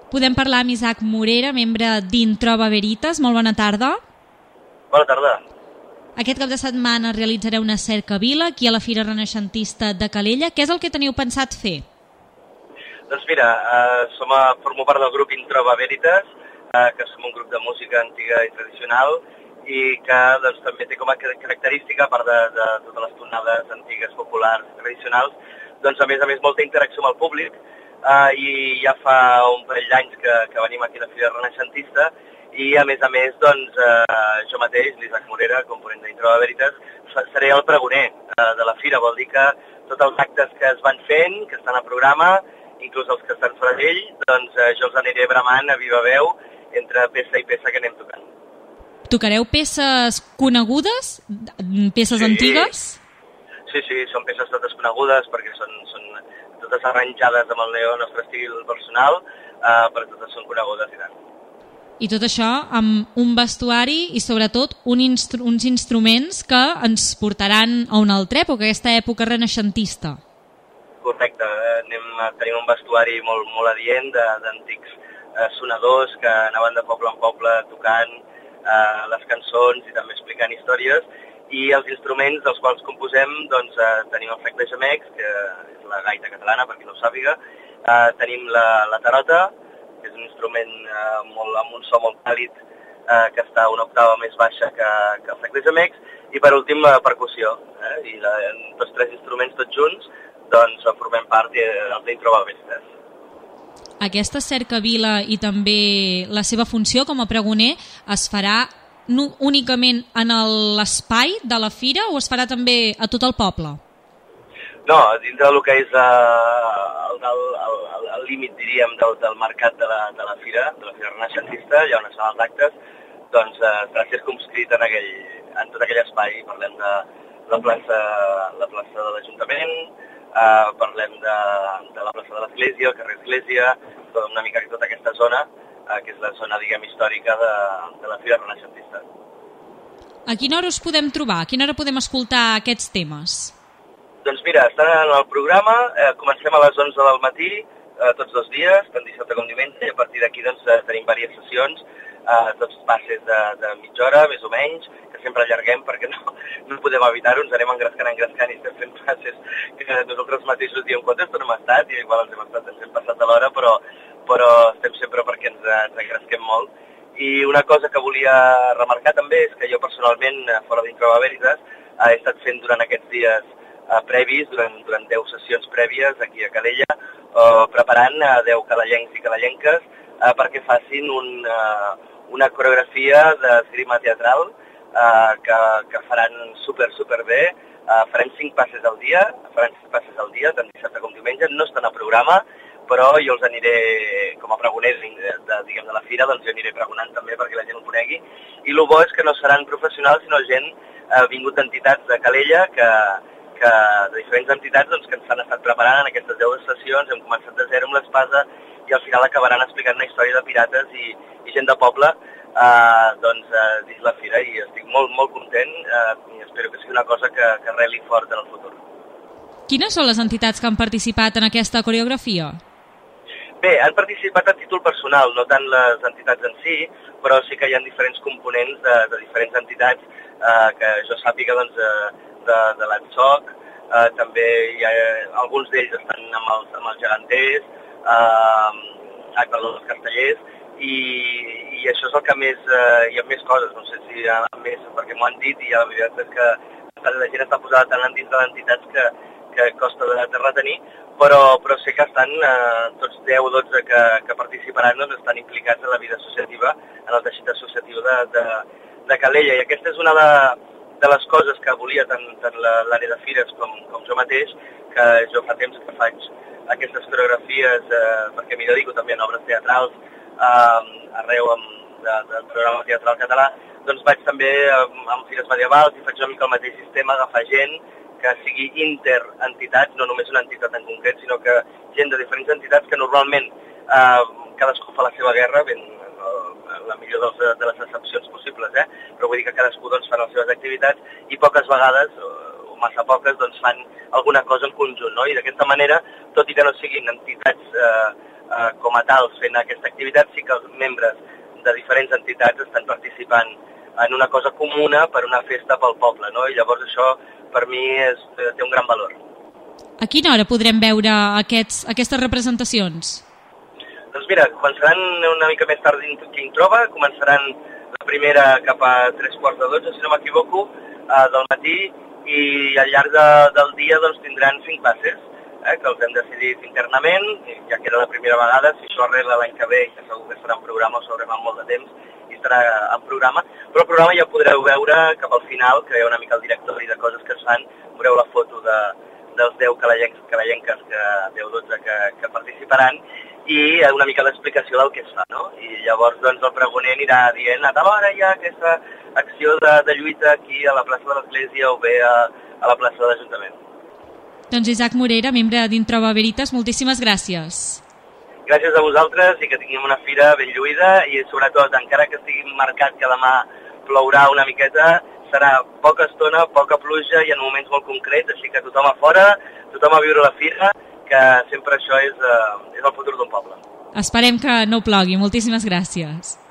podem parlar amb Isaac Morera, membre d'Introva Veritas. Molt bona tarda. Bona tarda. Aquest cap de setmana realitzareu una cercavila aquí a la Fira Renaixentista de Calella. Què és el que teniu pensat fer? Doncs mira, formo part del grup Introva Veritas, que som un grup de música antiga i tradicional i que doncs, també té com a característica, a part de totes les tonades antigues, populars, tradicionals, doncs a més molta interacció amb el públic i ja fa un parell d'anys que venim aquí a la Fira Renaixentista i a més doncs, jo mateix, l'Isaac Morera, component d'Introva Veritas, seré el pregoner de la Fira. Vol dir que tots els actes que es van fent, que estan a programa, inclús els que estan fora d'ell, doncs jo els aniré bramant a viva veu entre peça i peça que anem tocant. Tocareu peces conegudes? Peces antigues? Sí, són peces totes conegudes perquè són totes arranjades amb el nostre estil personal, però totes són conegudes i tant. I tot això amb un vestuari i sobretot uns instruments que ens portaran a una altra època, aquesta època renaixentista. Correcte, tenim un vestuari molt adient d'antics sonadors que anaven de poble en poble tocant les cançons i també explicant històries, i els instruments dels quals composem, doncs tenim el frec de gemecs, que és la gaita catalana, per qui no ho sàpiga, tenim la tarota, que és un instrument amb un so molt càlid, que està una octava més baixa que el frec de gemecs, i per últim la percussió, i tots tres instruments tots junts, doncs formem part d'Introva Veritas. Aquesta cercavila i també la seva funció com a pregoner es farà únicament en l'espai de la fira o es farà també a tot el poble? No, dintre del que és el límit, diríem, del mercat de la Fira Renaixentista, hi ha una sala d'actes, doncs serà circumscrit en tot aquell espai. Parlem de la plaça de l'Ajuntament, parlem de la plaça de l'Església, el carrer Església, una mica tota aquesta zona, que és la zona, diguem, històrica de la Fira Renaixentista. A quina hora us podem trobar? A quina hora podem escoltar aquests temes? Doncs mira, estan en el programa, comencem a les 11 del matí, tots dos dies, tant dissabte com diumenge, i a partir d'aquí doncs, tenim diverses sessions, tots passes de mitja hora, més o menys, que sempre allarguem perquè no podem evitar-ho, ens anem engrescant i estem fent passes que nosaltres mateixos diem quant no hem estat, i igual ens hem passat de l'hora, però estem sempre perquè ens engresquem molt. I una cosa que volia remarcar també és que jo personalment, fora d'Introva Veritas, he estat fent durant aquests dies previs, durant 10 sessions prèvies aquí a Calella, preparant 10 calellencs i calellenques perquè facin una coreografia d'esgrima teatral que faran super bé. Farem 5 passes al dia, tant dissabte com diumenge, no estan a programa, però jo els aniré, com a pregoners de la fira, doncs jo aniré pregonant també perquè la gent ho conegui. I el bo és que no seran professionals, sinó gent vingut d'entitats de Calella, de diferents entitats doncs, que ens han estat preparant en aquestes 10 sessions. Hem començat de zero amb l'espasa i al final acabaran explicant una història de pirates i gent de poble dins la fira, i estic molt content i espero que sigui una cosa que arreli fort en el futur. Quines són les entitats que han participat en aquesta coreografia? Bé, han participat a títol personal, no tant les entitats en si, però sí que hi ha diferents components de diferents entitats que jo sàpiga doncs, de l'ATSOC, també alguns d'ells estan amb els geganters, els castellers, i això és el que més, hi ha més coses, no sé si hi ha més, perquè m'ho han dit, i la veritat és que la gent està posada tant dins de l'entitats que costa de retenir, però sé que estan tots 10 o 12 que participaran, doncs estan implicats en la vida associativa, en el teixit associatiu de Calella, i aquesta és una de les coses que volia tant l'àrea de fires com jo mateix, que jo fa temps que faig aquestes coreografies perquè m'hi dedico també a obres teatrals arreu del programa teatral català, doncs vaig també amb fires medievals i faig una mica el mateix sistema, agafar gent que sigui interentitats, no només una entitat en concret, sinó que gent de diferents entitats que normalment cadascú fa la seva guerra, ben la millor de les excepcions possibles, però vull dir que cadascú doncs, fa les seves activitats i poques vegades, o massa poques, doncs fan alguna cosa en conjunt, no? I d'aquesta manera, tot i que no siguin entitats com a tals fent aquesta activitat, sí que els membres de diferents entitats estan participant en una cosa comuna per una festa pel poble, no? I llavors això per mi té un gran valor. A quina hora podrem veure aquestes representacions? Doncs mira, començaran una mica més tard que Introva, començaran la primera cap a 3:45, si no m'equivoco, del matí, i al llarg del dia doncs, tindran 5 passes, que els hem decidit internament, ja que era la primera vegada. Si això arregla l'any que ve, que segur que serà en programa, o sabrem en molt de temps, i estarà en programa, però el programa ja podreu veure cap al final, que hi ha una mica el directori de coses que es fan, veureu la foto dels 10 calallenques, 10-12 que participaran, i una mica l'explicació del que es fa, no? I llavors doncs, el pregoner anirà dient a tal hora hi ha aquesta acció de lluita aquí a la plaça de l'Església o bé a la plaça de l'Ajuntament. Doncs Isaac Morera, membre d'Introva Veritas, moltíssimes gràcies. Gràcies a vosaltres i que tinguem una fira ben lluïda i sobretot, encara que estigui marcat que demà plourà una miqueta, serà poca estona, poca pluja i en moments molt concrets, així que tothom a fora, tothom a viure la fira, que sempre això és el futur d'un poble. Esperem que no plogui. Moltíssimes gràcies.